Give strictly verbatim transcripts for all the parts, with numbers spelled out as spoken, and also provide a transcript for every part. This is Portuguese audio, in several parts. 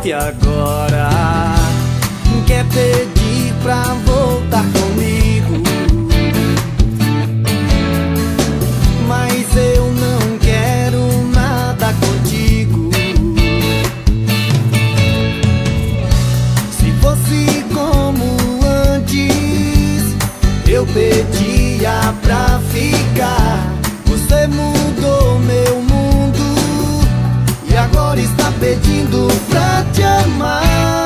E agora quer pedir pra voltar comigo, mas eu não quero nada contigo. Se fosse como antes, eu pedia pra ficar. Você mudou meu mundo e agora está pedindo pra te amar.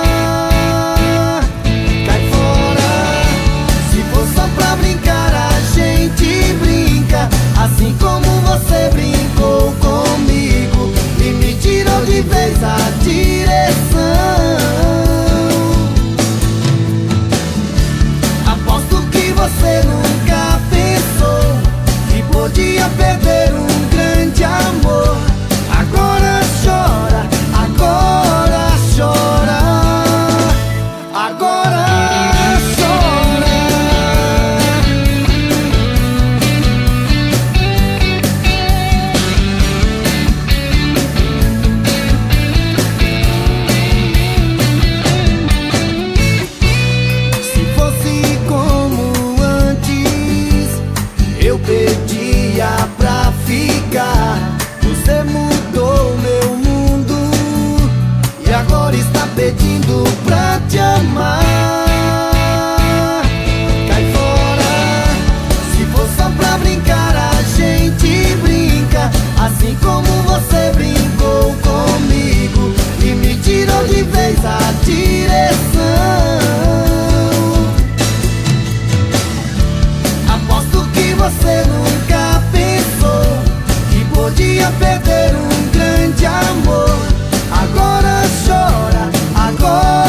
Cai fora, se for só pra brincar a gente brinca, assim como você brincou comigo e me tirou de vez a direção. Aposto que você nunca pensou que podia perder um grande amor. Agora chora, agora chora, agora chora. Se fosse como antes, eu pedia pra ficar. Você mudou meu mundo e agora está pedindo pra te amar. Cai fora, se for só pra brincar a gente brinca, assim como você brincou comigo e me tirou de vez a direção. Aposto que você nunca pensou que podia perder um grande amor. Agora chora, agora